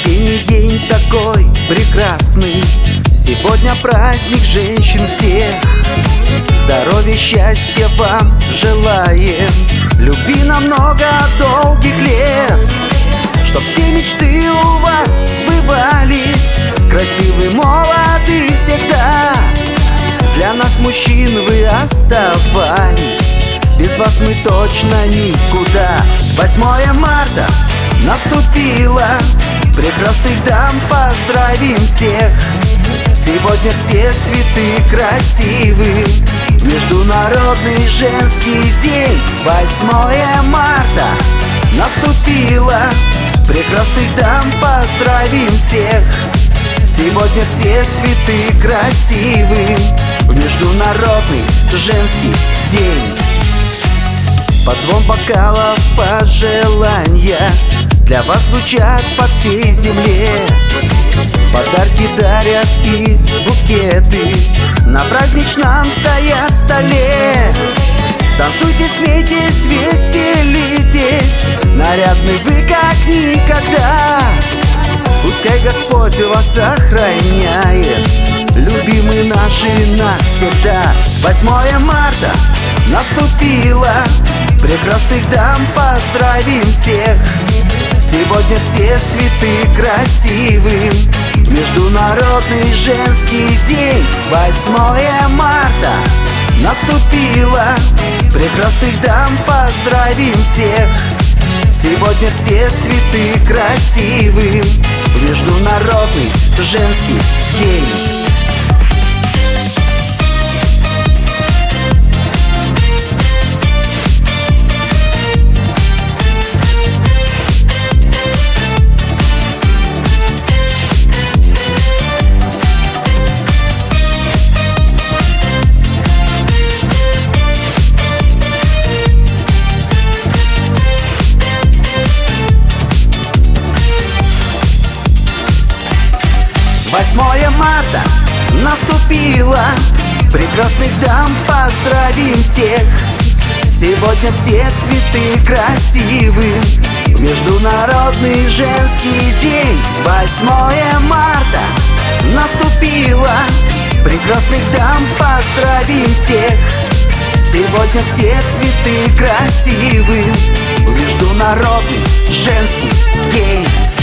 Осенний день такой прекрасный, сегодня праздник женщин всех. Здоровья, счастья вам желаем, любви на много долгих лет. Чтоб все мечты у вас сбывались, красивы, молоды всегда. Для нас, мужчин, вы оставались, без вас мы точно никуда. 8 марта наступило, прекрасных дам поздравим всех. Сегодня все цветы красивы, Международный женский день. 8 марта наступило, прекрасных дам поздравим всех. Сегодня все цветы красивы, Международный женский день. Под звон бокалов пожелания для вас звучат по всей земле. Подарки дарят и букеты на праздничном стоят столе. Танцуйте, смейтесь, веселитесь, нарядны вы как никогда. Пускай Господь вас сохраняет, любимые наши навсегда. 8 марта наступило, прекрасных дам поздравим всех. Сегодня все цветы красивы, Международный женский день. 8 марта наступило, прекрасных дам поздравим всех. Сегодня все цветы красивы, Международный женский день. Восьмое марта наступило, прекрасных дам поздравим всех. Сегодня все цветы красивы, Международный женский день. 8 марта наступило, прекрасных дам поздравим всех. Сегодня все цветы красивы, Международный женский день.